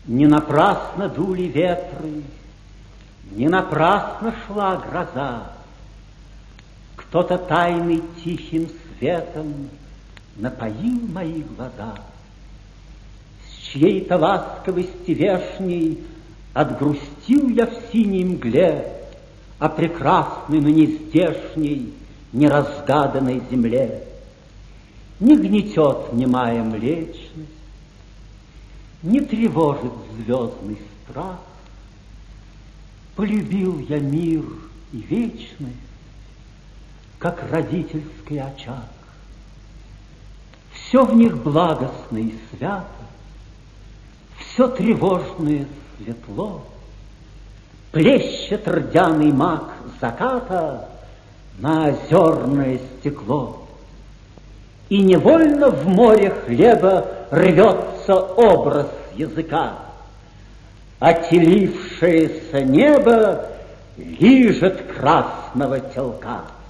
Не напрасно дули ветры, не напрасно шла гроза. Кто-то тайный тихим светом напоил мои глаза. С чьей-то ласковости вешней отгрустил я в синей мгле о прекрасной, но нездешней, неразгаданной земле. Не гнетет немая млечность, не тревожит звездный страх. Полюбил я мир и вечность, как родительский очаг. Все в них благостно и свято, все тревожное светло. Плещет рдяный мак заката на озерное стекло. И невольно в море хлеба рвется образ языка. Отелившееся небо лижет красного телка.